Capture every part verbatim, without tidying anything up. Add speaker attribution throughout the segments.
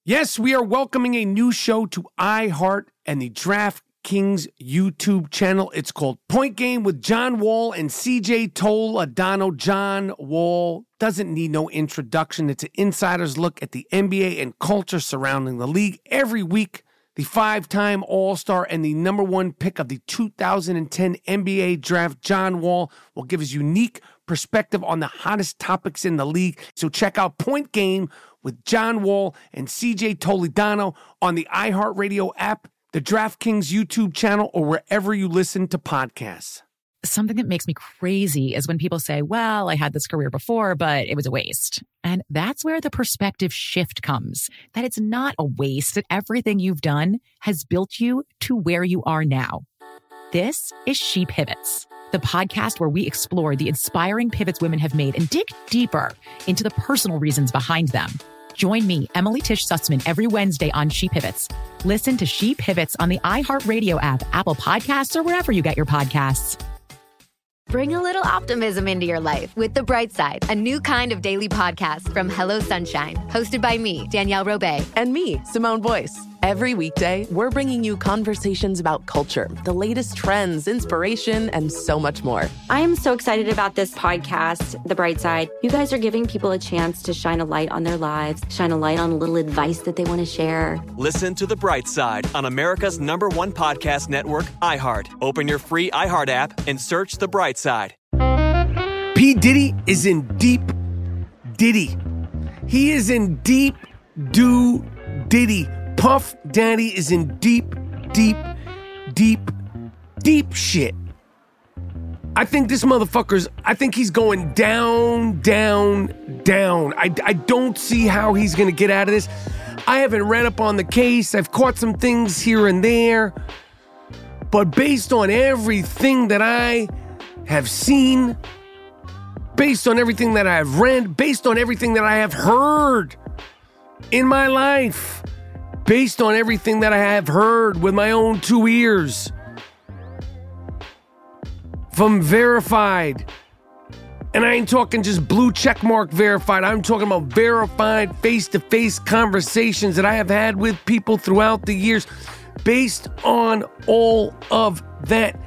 Speaker 1: Yes, we are welcoming a new show to iHeart and the DraftKings YouTube channel. It's called Point Game with John Wall and C J Toledano. John Wall doesn't need no introduction. It's an insider's look at the N B A and culture surrounding the league. Every week, the five-time All-Star and the number one pick of the two thousand ten N B A draft, John Wall, will give his unique perspective on the hottest topics in the league. So check out Point Game with John Wall and C J Toledano on the iHeartRadio app, the DraftKings YouTube channel, or wherever you listen to podcasts.
Speaker 2: Something that makes me crazy is when people say, well, I had this career before, but it was a waste. And that's where the perspective shift comes, that it's not a waste, that everything you've done has built you to where you are now. This is She Pivots, the podcast where we explore the inspiring pivots women have made and dig deeper into the personal reasons behind them. Join me, Emily Tish Sussman, every Wednesday on She Pivots. Listen to She Pivots on the iHeartRadio app, Apple Podcasts, or wherever you get your podcasts.
Speaker 3: Bring a little optimism into your life with The Bright Side, a new kind of daily podcast from Hello Sunshine, hosted by me, Danielle Robay.
Speaker 4: And me, Simone Boyce. Every weekday, we're bringing you conversations about culture, the latest trends, inspiration, and so much more.
Speaker 5: I am so excited about this podcast, The Bright Side. You guys are giving people a chance to shine a light on their lives, shine a light on a little advice that they want to share.
Speaker 6: Listen to The Bright Side on America's number one podcast network, iHeart. Open your free iHeart app and search The Bright Side.
Speaker 1: P. Diddy is in deep Diddy. He is in deep do Diddy. Puff Daddy is in deep, deep, deep, deep shit. I think this motherfucker's, I think he's going down, down, down. I, I don't see how he's going to get out of this. I haven't read up on the case. I've caught some things here and there. But based on everything that I have seen, based on everything that I have read, based on everything that I have heard in my life, based on everything that I have heard with my own two ears from verified, and I ain't talking just blue checkmark verified, I'm talking about verified face-to-face conversations that I have had with people throughout the years. Based on all of that,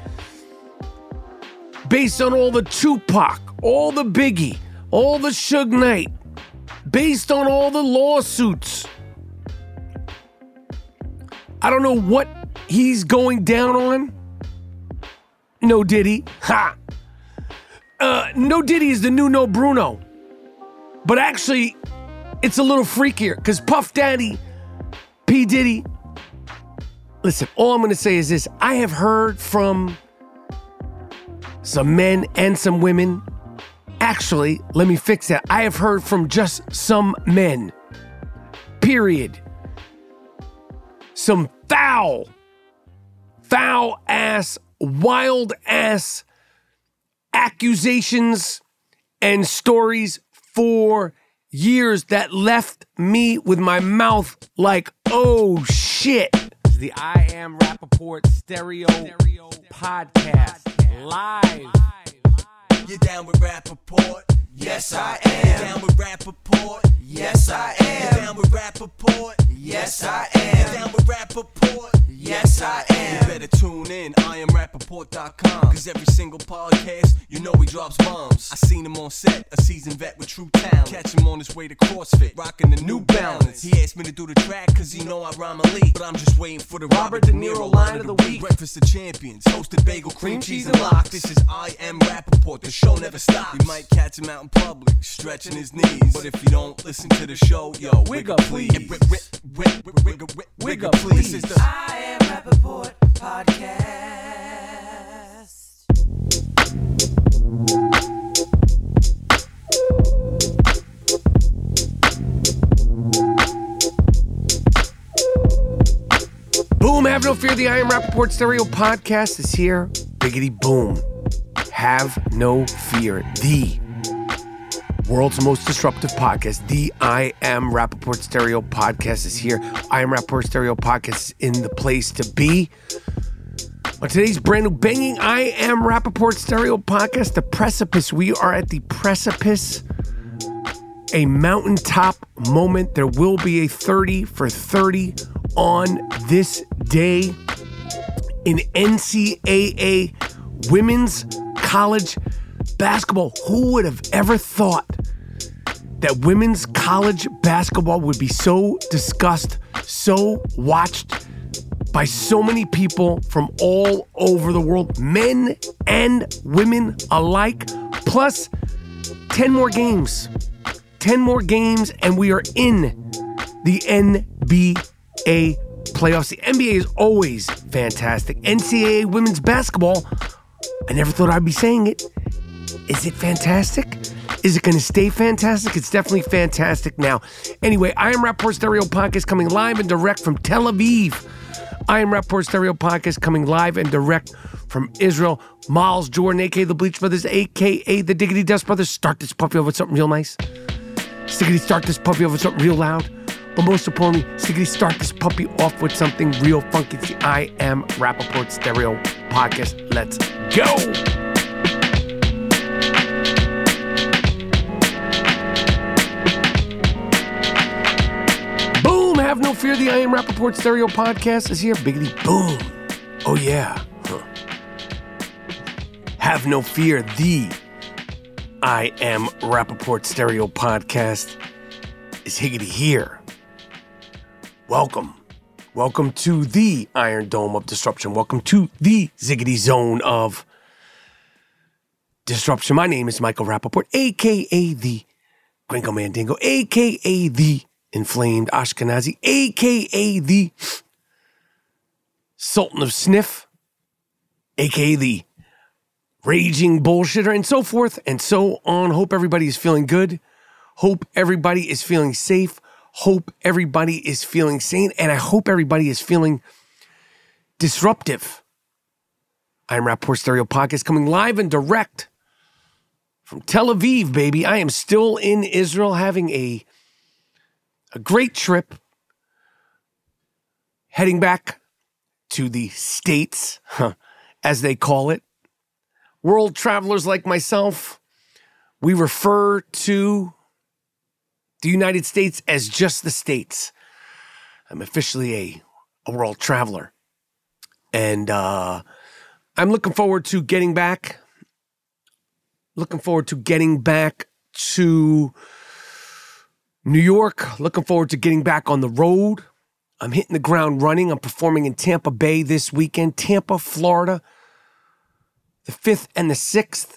Speaker 1: based on all the Tupac, all the Biggie, all the Suge Knight, based on all the lawsuits, I don't know what he's going down on. No Diddy. Ha! Uh, no Diddy is the new No Bruno. But actually, it's a little freakier because Puff Daddy, P. Diddy. Listen, all I'm going to say is this. I have heard from some men and some women. Actually, let me fix that. I have heard from just some men. Period. Some foul, foul ass, wild ass accusations and stories for years that left me with my mouth like, oh shit. The I Am Rappaport Stereo, Stereo Podcast, podcast live.
Speaker 7: You down with Rappaport? Yes, I am. You down with Rappaport? Yes, I am. You down with Rappaport? Yes, I am. You down with Rappaport? Yes, I am. You better tune in, I am rappaport dot com. Cause every single podcast, you know he drops bombs. I seen him on set, a seasoned vet with true talent. Catch him on his way to CrossFit, rocking the New Balance. He asked me to do the track cause he know I rhyme elite. But I'm just waiting for the Robert De Niro line of the week. Breakfast of Champions, hosted bagel, cream cheese and lox. This is I Am Rappaport, the show never stops. You might catch him out in public, stretching his knees. But if you don't listen to the show, yo, wig up please. Wig up please. This is the I Am Rappaport Podcast.
Speaker 1: Boom, have no fear. The I Am Rappaport Stereo Podcast is here. Biggity boom. Have no fear. The world's most disruptive podcast, the I Am Rappaport Stereo Podcast is here. I Am Rappaport Stereo Podcast is in the place to be. On today's brand new banging I Am Rappaport Stereo Podcast, The Precipice. We are at the precipice a mountaintop moment. There will be a thirty for thirty on this day in N C double A women's college basketball. Who would have ever thought that women's college basketball would be so discussed, so watched by so many people from all over the world, men and women alike, plus ten more games. ten more games, and we are in the N B A playoffs. The N B A is always fantastic. N C double A women's basketball, I never thought I'd be saying it. Is it fantastic? Is it going to stay fantastic? It's definitely fantastic now. Anyway, I Am Rapaport Stereo Podcast coming live and direct from Tel Aviv. I Am Rapaport Stereo Podcast coming live and direct from Israel. Miles Jordan, a k a the Bleach Brothers, a k a the Diggity Dust Brothers. Start this puppy off with something real nice. Stiggity, start this puppy off with something real loud. But most importantly, Stiggity, start this puppy off with something real funky. It's the I Am Rapaport Stereo Podcast. Let's go. Boom! Have no fear. The I Am Rapaport Stereo Podcast is here. Biggity boom. Oh, yeah. Huh. Have no fear. The I Am Rapaport Stereo Podcast is higgity here. Welcome. Welcome to the Iron Dome of Disruption. Welcome to the Ziggity Zone of Disruption. My name is Michael Rapaport, a k a the Gringo Mandingo, a k a the Inflamed Ashkenazi, a k a the Sultan of Sniff, a k a the Raging Bullshitter, and so forth and so on. Hope everybody is feeling good. Hope everybody is feeling safe. Hope everybody is feeling sane. And I hope everybody is feeling disruptive. I Am Rapaport Stereo Podcast coming live and direct from Tel Aviv, baby. I am still in Israel having a, a great trip. Heading back to the States, huh, as they call it. World travelers like myself, we refer to the United States as just the States. I'm officially a, a world traveler. And uh, I'm looking forward to getting back. Looking forward to getting back to New York. Looking forward to getting back on the road. I'm hitting the ground running. I'm performing in Tampa Bay this weekend. Tampa, Florida. The fifth and the sixth.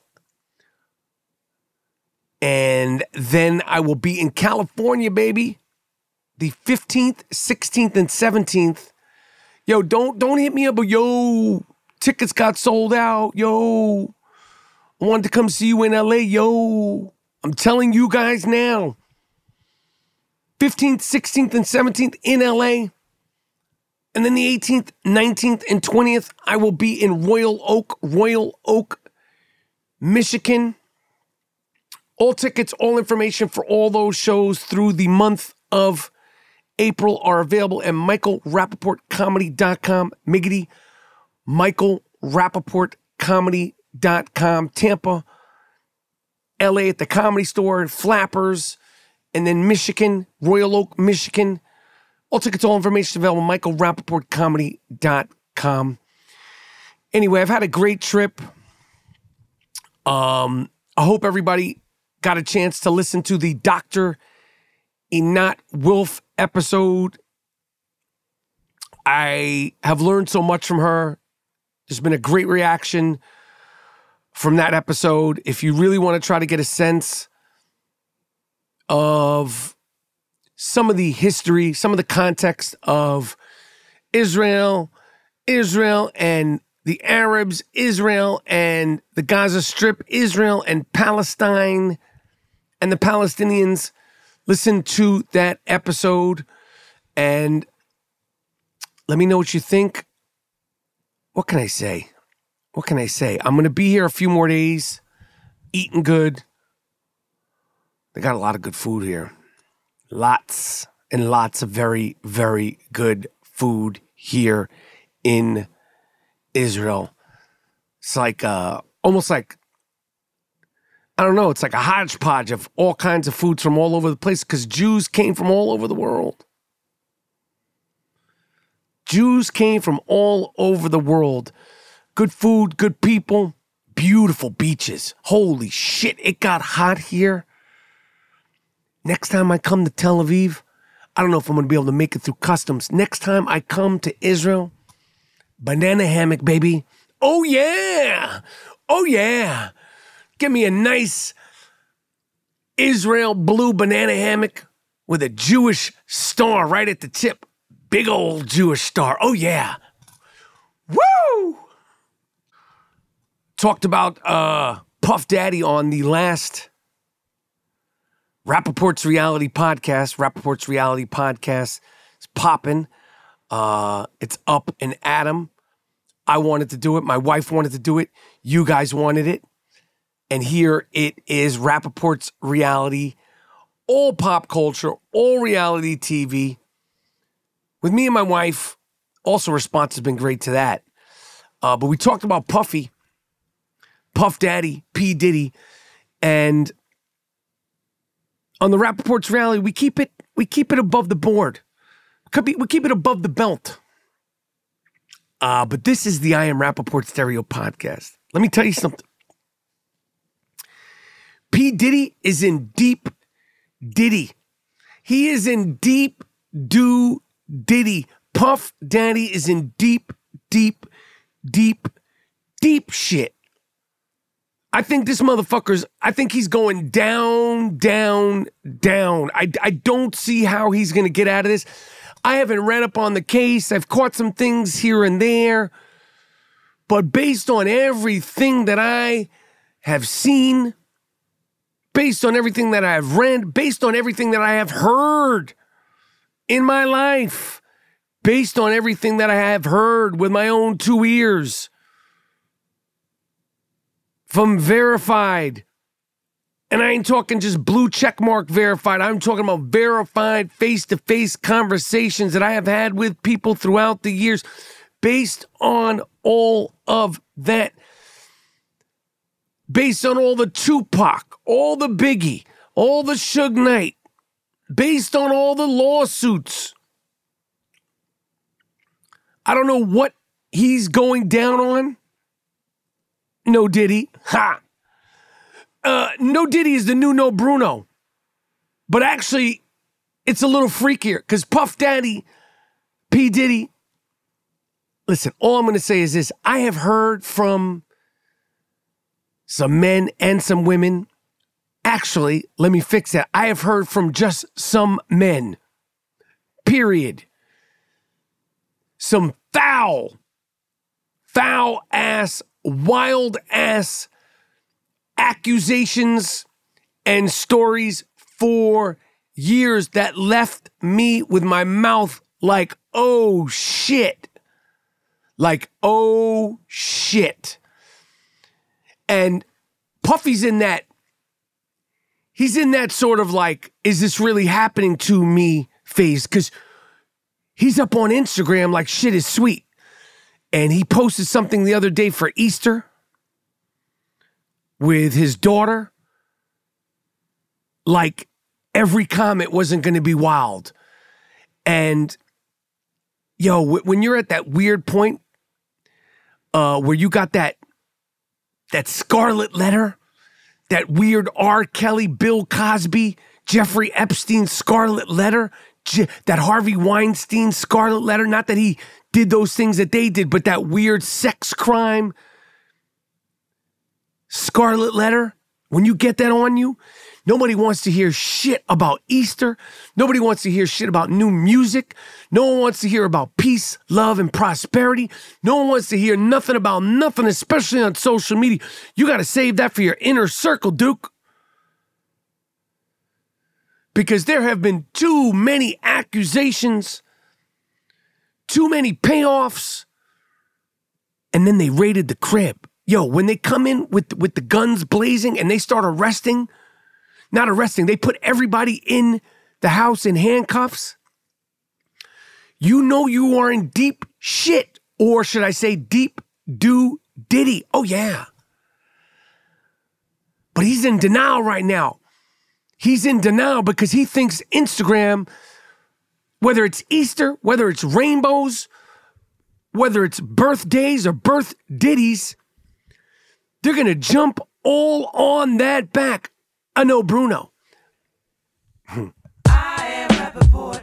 Speaker 1: And then I will be in California, baby. The fifteenth, sixteenth, and seventeenth. Yo, don't don't hit me up. But yo, tickets got sold out. Yo, I wanted to come see you in L A. Yo, I'm telling you guys now. fifteenth, sixteenth, and seventeenth in L A. And then the eighteenth, nineteenth, and twentieth, I will be in Royal Oak, Royal Oak, Michigan. All tickets, all information for all those shows through the month of April are available at michael rapaport comedy dot com. Miggity, michael rapaport comedy dot com. Tampa, L A at the Comedy Store, Flappers, and then Michigan, Royal Oak, Michigan. All tickets, all information available at michael rapaport comedy dot com. Anyway, I've had a great trip. Um, I hope everybody got a chance to listen to the Doctor Einat Wilf episode. I have learned so much from her. There's been a great reaction from that episode. If you really want to try to get a sense of some of the history, some of the context of Israel, Israel and the Arabs, Israel and the Gaza Strip, Israel and Palestine and the Palestinians, listen to that episode and let me know what you think. What can I say? What can I say? I'm going to be here a few more days, eating good. They got a lot of good food here. Lots and lots of very, very good food here in Israel. It's like, uh, almost like I don't know, it's like a hodgepodge of all kinds of foods from all over the place because Jews came from all over the world. Jews came from all over the world. Good food, good people, beautiful beaches. Holy shit, it got hot here. Next time I come to Tel Aviv, I don't know if I'm going to be able to make it through customs. Next time I come to Israel, banana hammock, baby. Oh, yeah. Oh, yeah. Give me a nice Israel blue banana hammock with a Jewish star right at the tip. Big old Jewish star. Oh, yeah. Woo! Talked about uh, Puff Daddy on the last Rappaport's Reality Podcast. Rappaport's Reality Podcast is popping. Uh, it's up and Adam. I wanted to do it. My wife wanted to do it. You guys wanted it. And here it is, Rappaport's Reality. All pop culture, all reality T V. With me and my wife, also response has been great to that. Uh, but we talked about Puffy, Puff Daddy, P. Diddy, and on the Rappaport's Reality, we keep it we keep it above the board. Could be, we keep it above the belt. Uh, but this is the I Am Rappaport Stereo Podcast. Let me tell you something. P. Diddy is in deep Diddy. He is in deep do Diddy. Puff Daddy is in deep, deep, deep, deep shit. I think this motherfucker's, I think he's going down, down, down. I, I don't see how he's going to get out of this. I haven't read up on the case. I've caught some things here and there. But based on everything that I have seen, based on everything that I have read, based on everything that I have heard in my life, based on everything that I have heard with my own two ears, from verified, and I ain't talking just blue checkmark verified, I'm talking about verified face-to-face conversations that I have had with people throughout the years, based on all of that, based on all the Tupac, all the Biggie, all the Suge Knight, based on all the lawsuits. I don't know what he's going down on. No Diddy. Ha! Uh, no Diddy is the new No Bruno. But actually, it's a little freakier because Puff Daddy, P. Diddy, listen, all I'm going to say is this. I have heard from some men and some women. Actually, let me fix that. I have heard from just some men. Period. Some foul, foul ass, wild ass accusations and stories for years that left me with my mouth like, oh shit. Like, oh shit. And Puffy's in that, he's in that sort of like, is this really happening to me phase? Because he's up on Instagram like shit is sweet. And he posted something the other day for Easter with his daughter. Like every comment wasn't going to be wild. And yo, when you're at that weird point uh, where you got that that scarlet letter, that weird R. Kelly, Bill Cosby, Jeffrey Epstein scarlet letter, Je- that Harvey Weinstein scarlet letter, not that he did those things that they did, but that weird sex crime scarlet letter, when you get that on you, nobody wants to hear shit about Easter. Nobody wants to hear shit about new music. No one wants to hear about peace, love, and prosperity. No one wants to hear nothing about nothing, especially on social media. You got to save that for your inner circle, Duke. Because there have been too many accusations, too many payoffs, and then they raided the crib. Yo, when they come in with, with the guns blazing and they start arresting, not arresting, they put everybody in the house in handcuffs, you know you are in deep shit, or should I say deep do Diddy. Oh, yeah. But he's in denial right now. He's in denial because he thinks Instagram, whether it's Easter, whether it's rainbows, whether it's birthdays or birth ditties, they're going to jump all on that back. I know Bruno.
Speaker 7: I Am Rappaport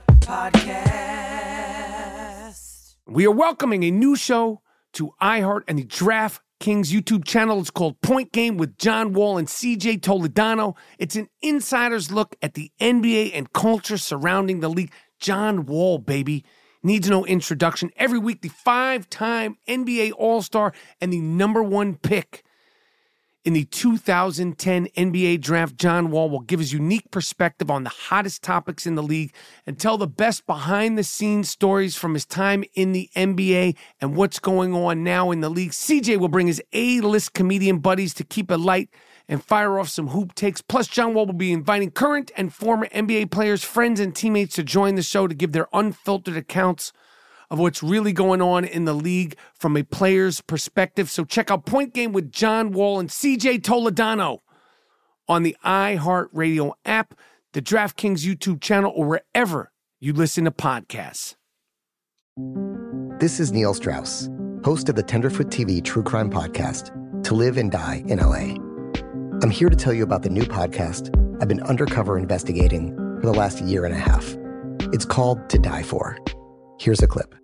Speaker 7: Podcast.
Speaker 1: We are welcoming a new show to iHeart and the DraftKings YouTube channel. It's called Point Game with John Wall and C J Toledano. It's an insider's look at the N B A and culture surrounding the league. John Wall, baby, needs no introduction. Every week, the five-time N B A All-Star and the number one pick in the two thousand ten N B A Draft, John Wall will give his unique perspective on the hottest topics in the league and tell the best behind-the-scenes stories from his time in the N B A and what's going on now in the league. C J will bring his A-list comedian buddies to keep it light and fire off some hoop takes. Plus, John Wall will be inviting current and former N B A players, friends, and teammates to join the show to give their unfiltered accounts of what's really going on in the league from a player's perspective. So check out Point Game with John Wall and C J Toledano on the iHeartRadio app, the DraftKings YouTube channel, or wherever you listen to podcasts.
Speaker 8: This is Neil Strauss, host of the Tenderfoot T V true crime podcast, To Live and Die in L A. I'm here to tell you about the new podcast I've been undercover investigating for the last year and a half. It's called To Die For. Here's a clip.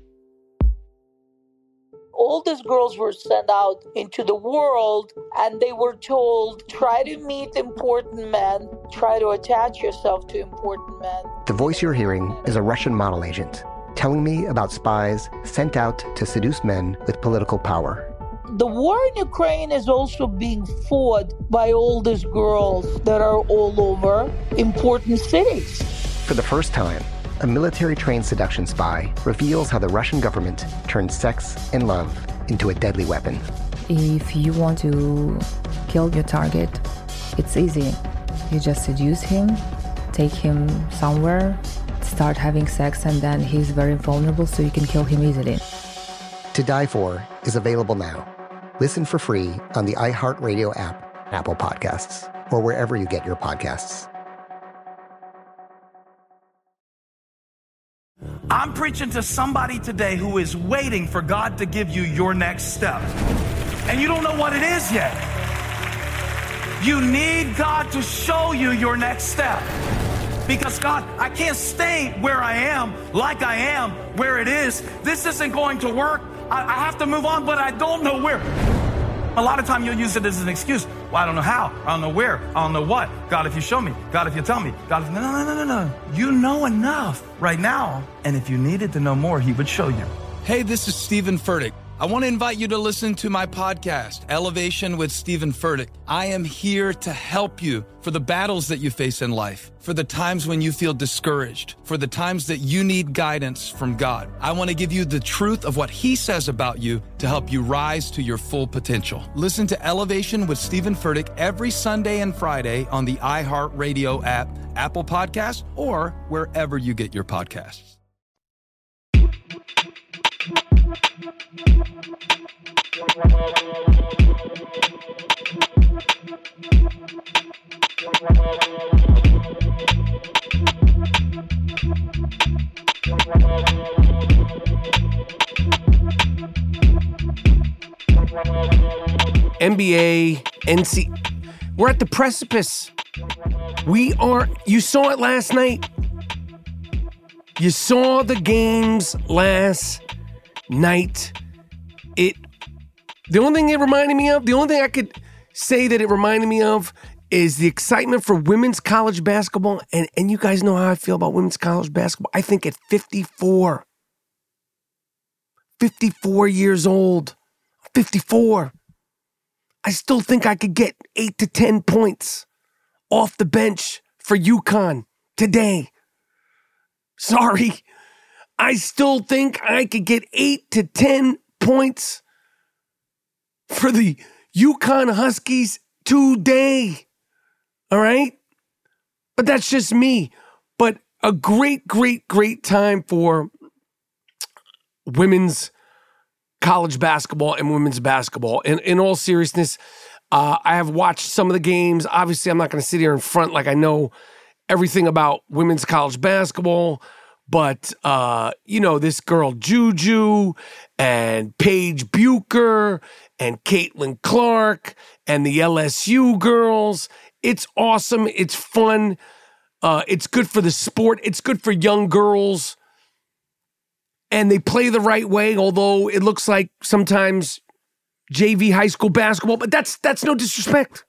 Speaker 9: All these girls were sent out into the world and they were told, try to meet important men, try to attach yourself to important men.
Speaker 8: The voice you're hearing is a Russian model agent telling me about spies sent out to seduce men with political power.
Speaker 9: The war in Ukraine is also being fought by all these girls that are all over important cities.
Speaker 8: For the first time, a military-trained seduction spy reveals how the Russian government turned sex and love into a deadly weapon.
Speaker 10: If you want to kill your target, it's easy. You just seduce him, take him somewhere, start having sex, and then he's very vulnerable, so you can kill him easily.
Speaker 8: To Die For is available now. Listen for free on the iHeartRadio app, Apple Podcasts, or wherever you get your podcasts.
Speaker 11: I'm preaching to somebody today who is waiting for God to give you your next step. And you don't know what it is yet. You need God to show you your next step. Because God, I can't stay where I am, like I am, where it is. This isn't going to work. I, I have to move on, but I don't know where. A lot of time you'll use it as an excuse. Well, I don't know how. I don't know where. I don't know what. God, if you show me. God, if you tell me. God, if... No, no, no, no, no. You know enough right now. And if you needed to know more, he would show you.
Speaker 12: Hey, this is Stephen Furtick. I want to invite you to listen to my podcast, Elevation with Stephen Furtick. I am here to help you for the battles that you face in life, for the times when you feel discouraged, for the times that you need guidance from God. I want to give you the truth of what he says about you to help you rise to your full potential. Listen to Elevation with Stephen Furtick every Sunday and Friday on the iHeartRadio app, Apple Podcasts, or wherever you get your podcasts.
Speaker 1: N B A, N C, we're at the precipice. We are, you saw it last night. You saw the games last night. It, the only thing it reminded me of, the only thing I could say that it reminded me of is the excitement for women's college basketball. And, and you guys know how I feel about women's college basketball. I think at fifty-four, fifty-four years old, fifty-four, I still think I could get eight to ten points off the bench for UConn today. Sorry. I still think I could get eight to ten points for the UConn Huskies today. All right? But that's just me. But a great, great, great time for women's college basketball and women's basketball. And in all seriousness, Uh, I have watched some of the games. Obviously, I'm not going to sit here in front like I know everything about women's college basketball. But, uh, you know, this girl Juju and Paige Bucher and Caitlin Clark and the L S U girls, it's awesome. It's fun. Uh, it's good for the sport. It's good for young girls. And they play the right way, although it looks like sometimes J V high school basketball, but that's that's no disrespect.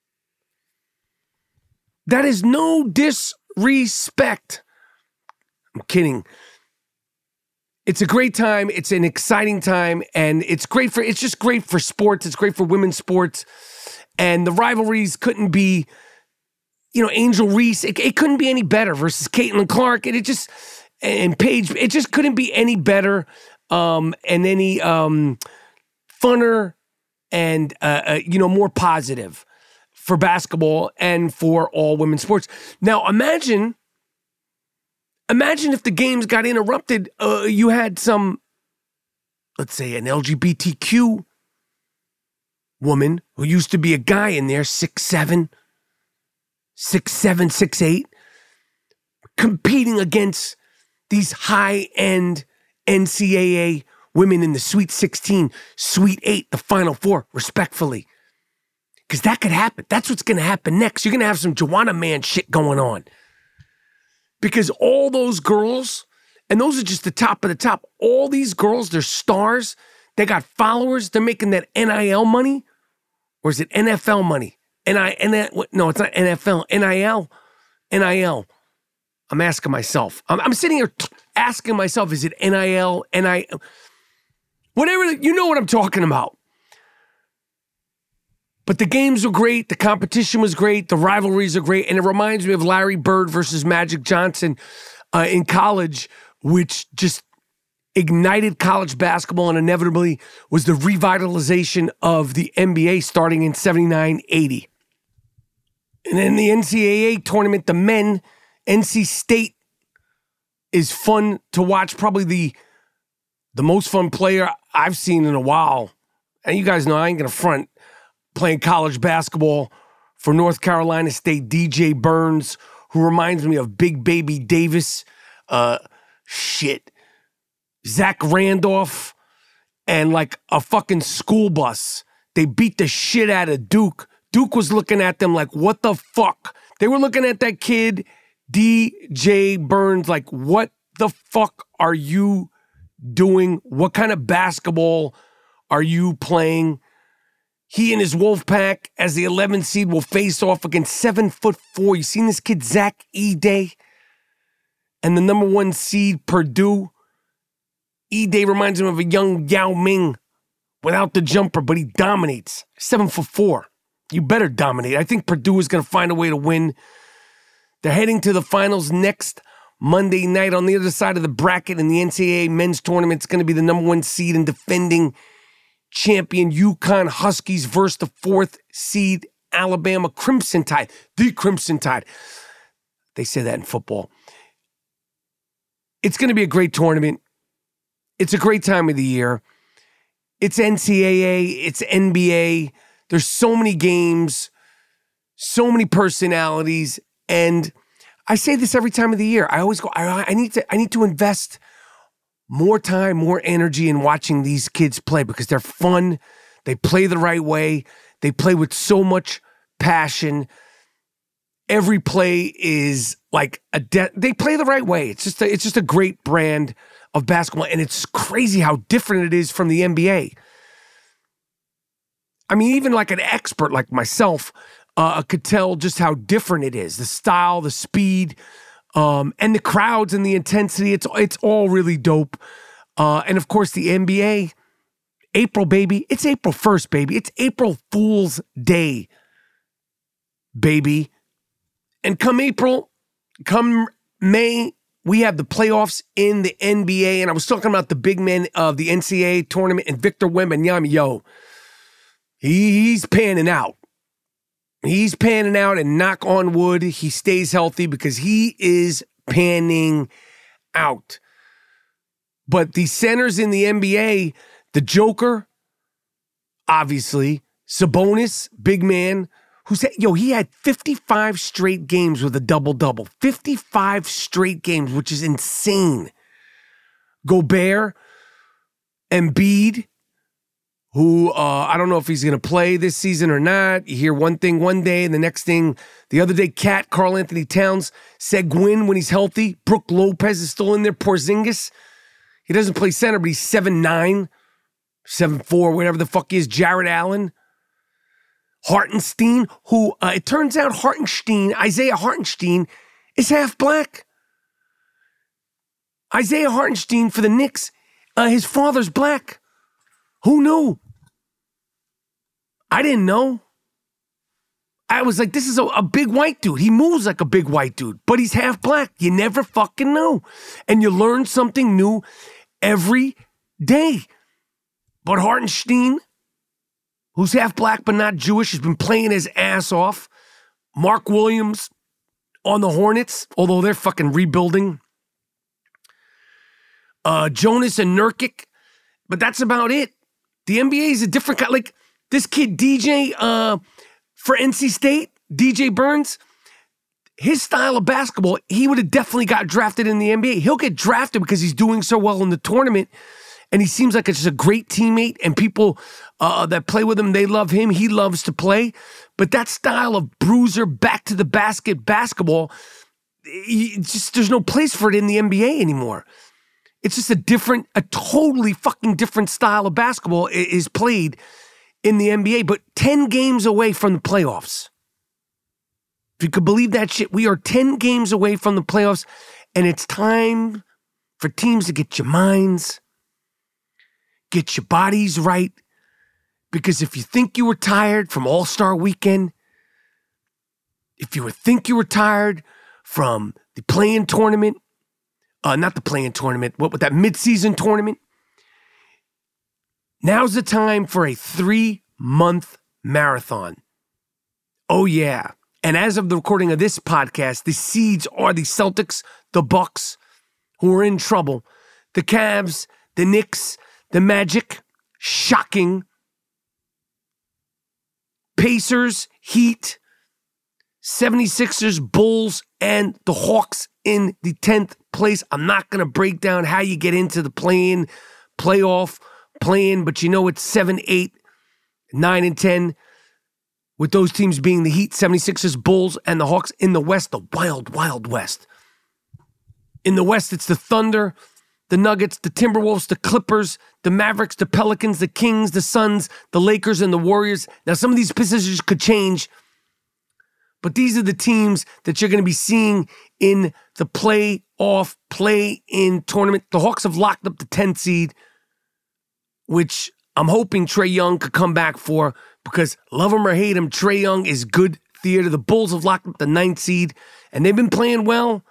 Speaker 1: That is no disrespect. I'm kidding. It's a great time. It's an exciting time, and it's great for, it's just great for sports. It's great for women's sports. And the rivalries couldn't be, you know, Angel Reese, it, it couldn't be any better versus Caitlin Clark. And it just, and Paige, it just couldn't be any better um, and any um, funner and, uh, uh, you know, more positive for basketball and for all women's sports. Now, imagine, imagine if the games got interrupted. Uh, you had some, let's say, an L G B T Q woman who used to be a guy in there, six seven, six seven, six eight, competing against these high-end N C double A women in the Sweet sixteen, Sweet eight, the Final Four, respectfully. Because that could happen. That's what's going to happen next. You're going to have some Joanna Man shit going on. Because all those girls, and those are just the top of the top, all these girls, they're stars. They got followers. They're making that N I L money. Or is it N F L money? N I, N, no, it's not N F L. N I L. N I L. I'm asking myself. I'm, I'm sitting here asking myself, is it N I L, N I L? Whatever, you know what I'm talking about. But the games were great. The competition was great. The rivalries are great. And it reminds me of Larry Bird versus Magic Johnson uh, in college, which just ignited college basketball and inevitably was the revitalization of the N B A starting in seventy-nine eighty. And then the N C double A tournament, the men, N C State is fun to watch. Probably the, the most fun player I've seen in a while. And you guys know I ain't going to front. Playing college basketball for North Carolina State, D J Burns, who reminds me of Big Baby Davis. Uh, shit. Zach Randolph and like a fucking school bus. They beat the shit out of Duke. Duke was looking at them like, what the fuck? They were looking at that kid, D J Burns, like, what the fuck are you doing? What kind of basketball are you playing? He and his Wolfpack, as the eleventh seed, will face off against seven foot four. You seen this kid, Zach Edey? And the number one seed, Purdue. Edey reminds him of a young Yao Ming without the jumper, but he dominates. Seven foot four. You better dominate. I think Purdue is going to find a way to win. They're heading to the finals next Monday night. On the other side of the bracket in the N C double A men's tournament, it's going to be the number one seed and defending champion UConn Huskies versus the fourth seed Alabama Crimson Tide. The Crimson Tide. They say that in football. It's going to be a great tournament. It's a great time of the year. It's N C double A. It's N B A. There's so many games, so many personalities, and I say this every time of the year. I always go, I, I need to, I need to invest more time, more energy in watching these kids play because they're fun. They play the right way. They play with so much passion. Every play is like a de- they play the right way. It's just a, it's just a great brand of basketball, and it's crazy how different it is from the N B A. I mean, even like an expert like myself uh, could tell just how different it is. The style, the speed, Um, and the crowds and the intensity, it's it's all really dope. Uh, and of course, the N B A, April, baby. It's April first, baby. It's April Fool's Day, baby. And come April, come May, we have the playoffs in the N B A. And I was talking about the big men of the N C double A tournament and Victor Wembanyama. Yo, he's panning out. He's panning out, and knock on wood, he stays healthy because he is panning out. But the centers in the N B A, the Joker, obviously, Sabonis, big man, who said, yo, he had fifty-five straight games with a double-double. fifty-five straight games, which is insane. Gobert, Embiid, who uh, I don't know if he's going to play this season or not. You hear one thing one day, and the next thing, the other day, Cat, Karl Anthony Towns, Seguin when he's healthy. Brook Lopez is still in there. Porzingis, he doesn't play center, but he's seven nine, seven four, whatever the fuck he is. Jared Allen. Hartenstein, who uh, it turns out Hartenstein, Isaiah Hartenstein, is half black. Isaiah Hartenstein for the Knicks, uh, his father's black. Who knew? I didn't know. I was like, this is a, a big white dude. He moves like a big white dude, but he's half black. You never fucking know. And you learn something new every day. But Hartenstein, who's half black but not Jewish, has been playing his ass off. Mark Williams on the Hornets, although they're fucking rebuilding. Uh, Jonas and Nurkic, but that's about it. The N B A is a different kind. Like this kid D J uh, for N C State, D J Burns, his style of basketball, he would have definitely got drafted in the N B A. He'll get drafted because he's doing so well in the tournament. And he seems like it's just a great teammate, and people uh, that play with him, they love him. He loves to play. But that style of bruiser, back to the basket basketball, it's just there's no place for it in the N B A anymore. It's just a different, a totally fucking different style of basketball is played in the N B A, but ten games away from the playoffs. If you could believe that shit, we are ten games away from the playoffs, and it's time for teams to get your minds, get your bodies right, because if you think you were tired from All-Star Weekend, if you think you were tired from the play-in tournament, uh, not the play-in tournament, what with that mid-season tournament, now's the time for a three-month marathon. Oh, yeah. And as of the recording of this podcast, the seeds are the Celtics, the Bucks, who are in trouble, the Cavs, the Knicks, the Magic, shocking, Pacers, Heat, seventy-sixers, Bulls, and the Hawks in the tenth place. I'm not going to break down how you get into the play-in, playoff, play-in, but you know it's seven, eight, nine, and ten, with those teams being the Heat, seventy-sixers, Bulls, and the Hawks. In the West, the wild, wild West. In the West, it's the Thunder, the Nuggets, the Timberwolves, the Clippers, the Mavericks, the Pelicans, the Kings, the Suns, the Lakers, and the Warriors. Now, some of these positions could change, but these are the teams that you're going to be seeing in the playoff, play-in tournament. The Hawks have locked up the tenth seed, which I'm hoping Trae Young could come back for, because love him or hate him, Trae Young is good theater. The Bulls have locked up the ninth seed, and they've been playing well.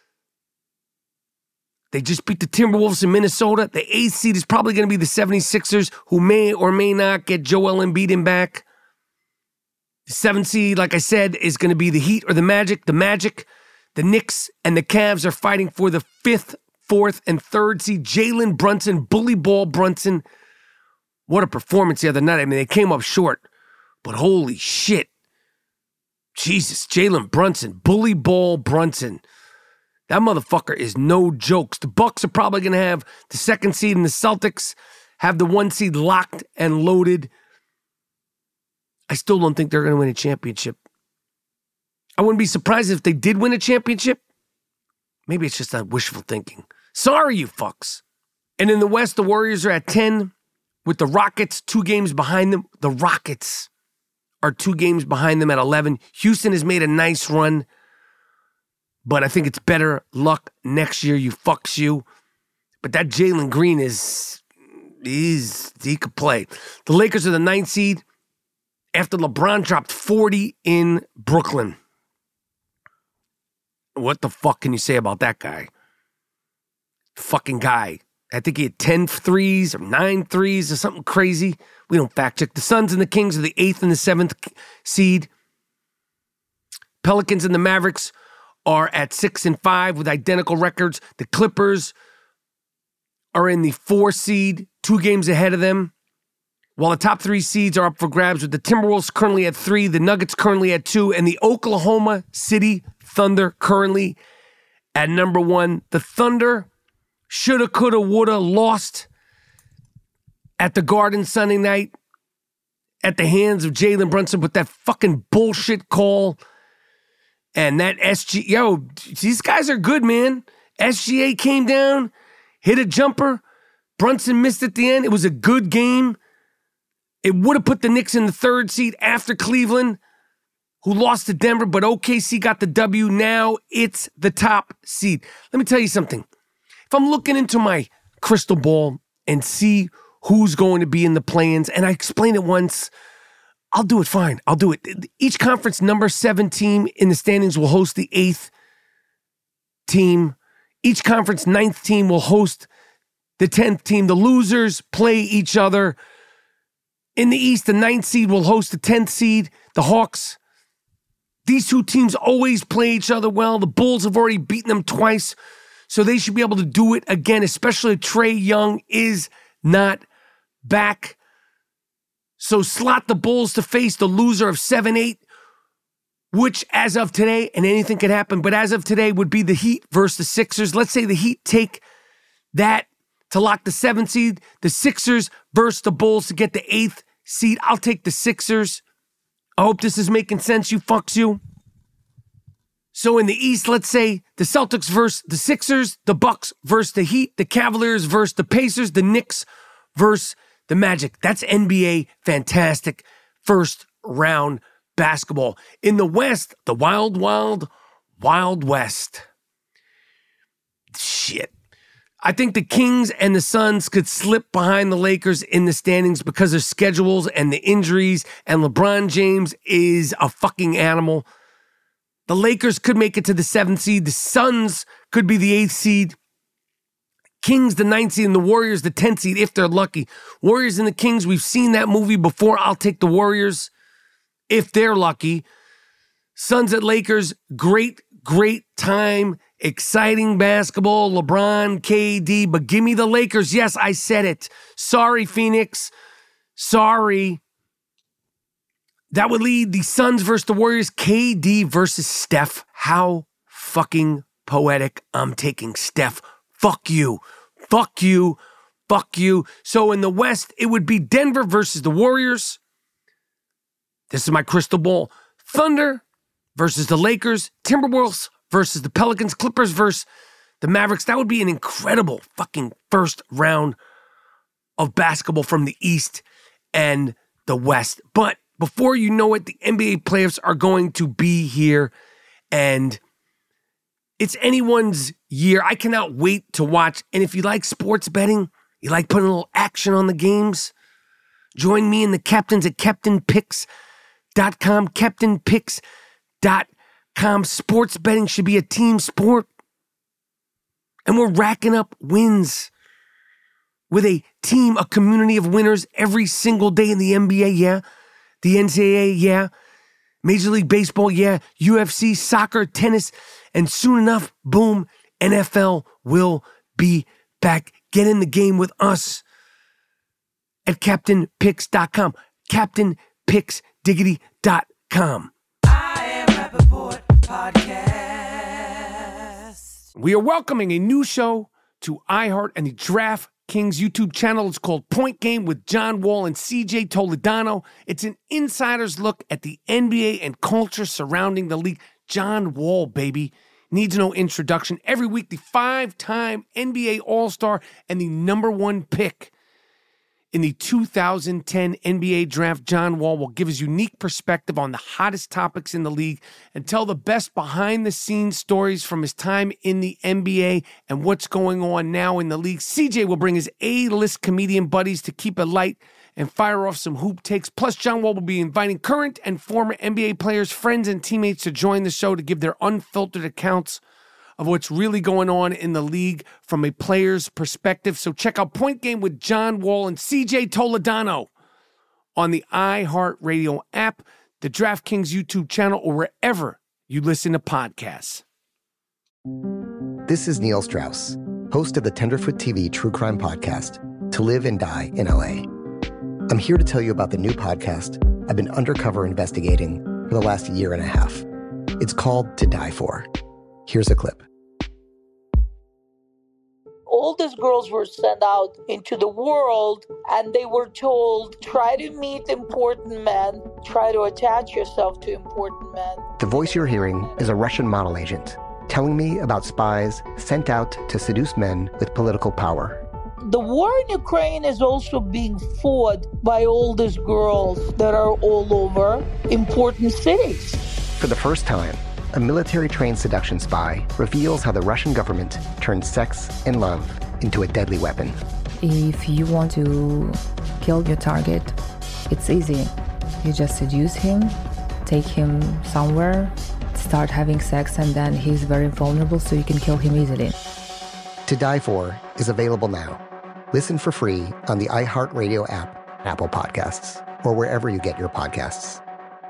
Speaker 1: They just beat the Timberwolves in Minnesota. The eighth seed is probably going to be the seventy-sixers, who may or may not get Joel Embiid back. The seventh seed, like I said, is going to be the Heat or the Magic. The Magic, the Knicks, and the Cavs are fighting for the fifth, fourth, and third seed. Jalen Brunson, bully ball Brunson. What a performance the other night. I mean, they came up short, but holy shit. Jesus, Jalen Brunson, bully ball Brunson. That motherfucker is no jokes. The Bucks are probably going to have the second seed, and the Celtics have the one seed locked and loaded. I still don't think they're going to win a championship. I wouldn't be surprised if they did win a championship. Maybe it's just that wishful thinking. Sorry, you fucks. And in the West, the Warriors are at ten, with the Rockets two games behind them. The Rockets are two games behind them at eleven. Houston has made a nice run, but I think it's better luck next year, you fucks you. But that Jalen Green is, he's, he could play. The Lakers are the ninth seed after LeBron dropped forty in Brooklyn. What the fuck can you say about that guy? Fucking guy. I think he had ten threes or nine threes or something crazy. We don't fact check. The Suns and the Kings are the eighth and the seventh seed. Pelicans and the Mavericks are at six and five with identical records. The Clippers are in the four seed, two games ahead of them while the top three seeds are up for grabs with the Timberwolves currently at three, the Nuggets currently at two, and the Oklahoma City Thunder currently at number one. The Thunder shoulda, coulda, woulda lost at the Garden Sunday night at the hands of Jalen Brunson with that fucking bullshit call. And that S G, yo, these guys are good, man. S G A came down, hit a jumper. Brunson missed at the end. It was a good game. It would have put the Knicks in the third seed after Cleveland, who lost to Denver, but O K C got the W. Now it's the top seed. Let me tell you something. If I'm looking into my crystal ball and see who's going to be in the play-ins, and I explained it once, I'll do it fine. I'll do it. Each conference number seven team in the standings will host the eighth team. Each conference ninth team will host the tenth team. The losers play each other. In the East, the ninth seed will host the tenth seed, the Hawks. These two teams always play each other well. The Bulls have already beaten them twice, so they should be able to do it again, especially if Trae Young is not back. So slot the Bulls to face the loser of seven eight, which as of today, and anything could happen, but as of today would be the Heat versus the Sixers. Let's say the Heat take that to lock the seventh seed, the Sixers versus the Bulls to get the eighth seed. I'll take the Sixers. I hope this is making sense, you fucks you. So in the East, let's say the Celtics versus the Sixers, the Bucks versus the Heat, the Cavaliers versus the Pacers, the Knicks versus the Magic. That's N B A fantastic first round basketball. In the West, the wild, wild, wild West. Shit. I think the Kings and the Suns could slip behind the Lakers in the standings because of schedules and the injuries, and LeBron James is a fucking animal. The Lakers could make it to the seventh seed. The Suns could be the eighth seed. Kings the ninth seed and the Warriors the tenth seed if they're lucky. Warriors and the Kings, we've seen that movie before. I'll take the Warriors if they're lucky. Suns at Lakers, great, great time. Exciting basketball, LeBron, K D, but give me the Lakers. Yes, I said it. Sorry, Phoenix. Sorry. That would lead the Suns versus the Warriors, K D versus Steph. How fucking poetic. I'm taking Steph. Fuck you. Fuck you. Fuck you. So in the West, it would be Denver versus the Warriors. This is my crystal ball. Thunder versus the Lakers. Timberwolves versus the Pelicans, Clippers versus the Mavericks. That would be an incredible fucking first round of basketball from the East and the West. But before you know it, the N B A playoffs are going to be here, and it's anyone's year. I cannot wait to watch. And if you like sports betting, you like putting a little action on the games, join me and the captains at captain picks dot com, captain picks dot com. Sports betting should be a team sport. And we're racking up wins with a team, a community of winners every single day in the N B A, yeah. The N C double A, yeah. Major League Baseball, yeah. U F C, soccer, tennis. And soon enough, boom, N F L will be back. Get in the game with us at captain picks dot com. captain picks diggity dot com.
Speaker 7: I am Rappaport Podcast.
Speaker 1: We are welcoming a new show to iHeart and the DraftKings YouTube channel. It's called Point Game with John Wall and C J Toledano. It's an insider's look at the N B A and culture surrounding the league. John Wall, baby, needs no introduction. Every week, the five-time N B A All-Star and the number one pick in the two thousand ten N B A Draft, John Wall will give his unique perspective on the hottest topics in the league and tell the best behind-the-scenes stories from his time in the N B A and what's going on now in the league. C J will bring his A-list comedian buddies to keep it light and fire off some hoop takes. Plus, John Wall will be inviting current and former N B A players, friends, and teammates to join the show to give their unfiltered accounts of what's really going on in the league from a player's perspective. So check out Point Game with John Wall and C J Toledano on the iHeartRadio app, the DraftKings YouTube channel, or wherever you listen to podcasts.
Speaker 8: This is Neil Strauss, host of the Tenderfoot T V True Crime Podcast, To Live and Die in L A. I'm here to tell you about the new podcast I've been undercover investigating for the last year and a half. It's called To Die For. Here's a clip.
Speaker 9: All these girls were sent out into the world and they were told, try to meet important men, try to attach yourself to important men.
Speaker 8: The voice you're hearing is a Russian model agent telling me about spies sent out to seduce men with political power.
Speaker 9: The war in Ukraine is also being fought by all these girls that are all over important cities.
Speaker 8: For the first time, a military-trained seduction spy reveals how the Russian government turned sex and love into a deadly weapon.
Speaker 10: If you want to kill your target, it's easy. You just seduce him, take him somewhere, start having sex, and then he's very vulnerable, so you can kill him easily.
Speaker 8: To Die For is available now. Listen for free on the iHeartRadio app, Apple Podcasts, or wherever you get your podcasts.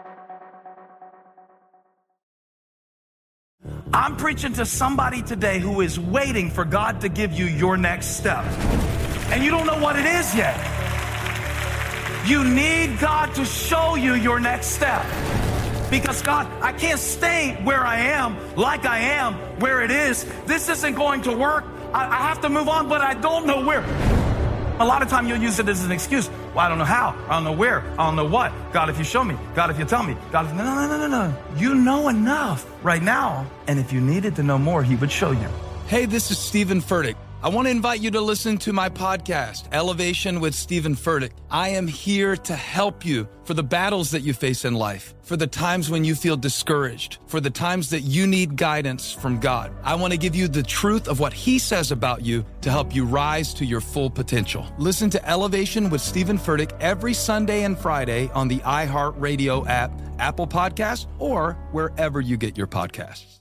Speaker 11: I'm preaching to somebody today who is waiting for God to give you your next step. And you don't know what it is yet. You need God to show you your next step. Because God, I can't stay where I am, like I am, where it is. This isn't going to work. I, I have to move on, but I don't know where. A lot of time you'll use it as an excuse. Well, I don't know how. I don't know where. I don't know what. God, if you show me. God, if you tell me. God, if... No, no, no, no, no. You know enough right now. And if you needed to know more, he would show you.
Speaker 12: Hey, this is Stephen Furtick. I want to invite you to listen to my podcast, Elevation with Stephen Furtick. I am here to help you for the battles that you face in life, for the times when you feel discouraged, for the times that you need guidance from God. I want to give you the truth of what he says about you to help you rise to your full potential. Listen to Elevation with Stephen Furtick every Sunday and Friday on the iHeartRadio app, Apple Podcasts, or wherever you get your podcasts.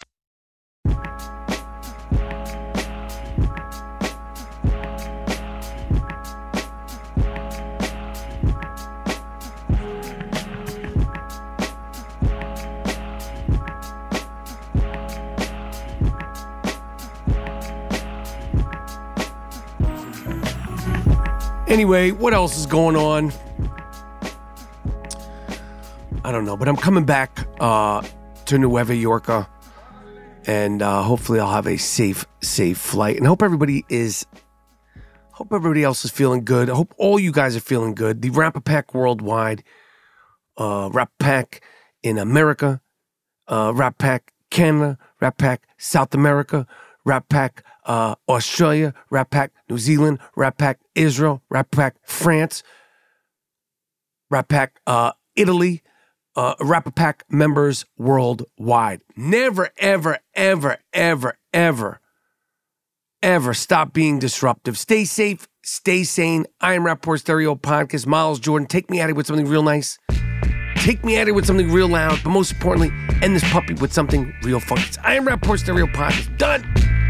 Speaker 1: Anyway, what else is going on? I don't know, but I'm coming back uh, to Nueva York, and uh, hopefully I'll have a safe, safe flight. And hope everybody is, hope everybody else is feeling good. I hope all you guys are feeling good. The Rapper Pack worldwide, uh, Rap Pack in America, uh, Rap Pack Canada, Rap Pack South America, Rap Pack uh, Australia, Rap Pack New Zealand, Rap Pack Israel, Rap Pack France, Rap Pack uh, Italy, uh, Rap Pack members worldwide. Never, ever, ever, ever, ever, ever stop being disruptive. Stay safe, stay sane. I am Rappaport Stereo Podcast. Miles Jordan, take me at it with something real nice. Take me at it with something real loud. But most importantly, end this puppy with something real funky. I am Rappaport Stereo Podcast. Done.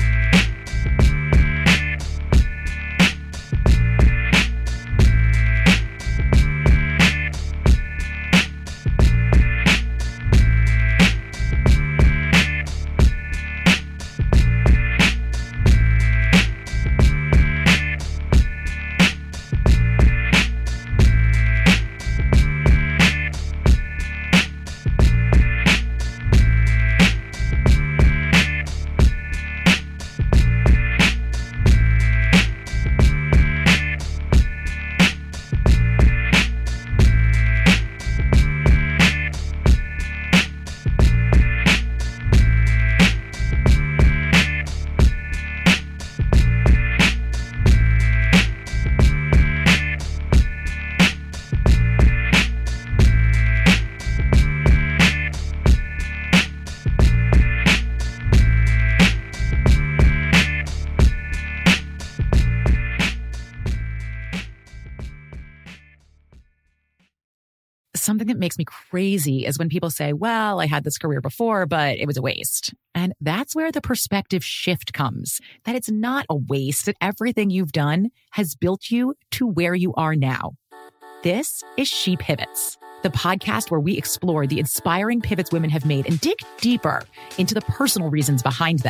Speaker 2: Something that makes me crazy is when people say, well, I had this career before, but it was a waste. And that's where the perspective shift comes, that it's not a waste, that everything you've done has built you to where you are now. This is She Pivots, the podcast where we explore the inspiring pivots women have made and dig deeper into the personal reasons behind them.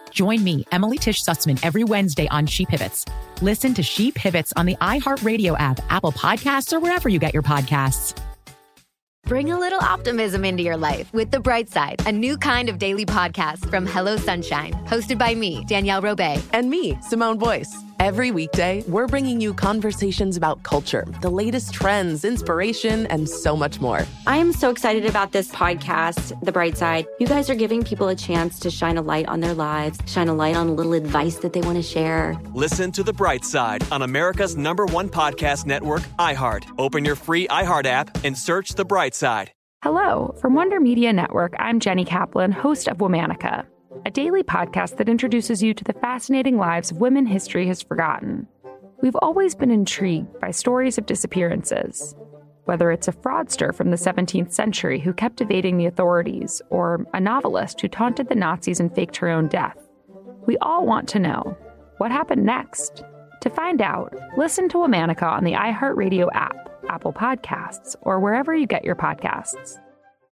Speaker 2: Join me, Emily Tish Sussman, every Wednesday on She Pivots. Listen to She Pivots on the iHeartRadio app, Apple Podcasts, or wherever you get your podcasts.
Speaker 3: Bring a little optimism into your life with The Bright Side, a new kind of daily podcast from Hello Sunshine, hosted by me, Danielle Robay.
Speaker 4: And me, Simone Boyce. Every weekday, we're bringing you conversations about culture, the latest trends, inspiration, and so much more.
Speaker 5: I am so excited about this podcast, The Bright Side. You guys are giving people a chance to shine a light on their lives, shine a light on a little advice that they want to share.
Speaker 6: Listen to The Bright Side on America's number one podcast network, iHeart. Open your free iHeart app and search The Bright Side.
Speaker 13: Hello. From Wonder Media Network, I'm Jenny Kaplan, host of Womanica, a daily podcast that introduces you to the fascinating lives of women history has forgotten. We've always been intrigued by stories of disappearances, whether it's a fraudster from the seventeenth century who kept evading the authorities, or a novelist who taunted the Nazis and faked her own death. We all want to know, what happened next? To find out, listen to Womanica on the iHeartRadio app, Apple Podcasts, or wherever you get your podcasts.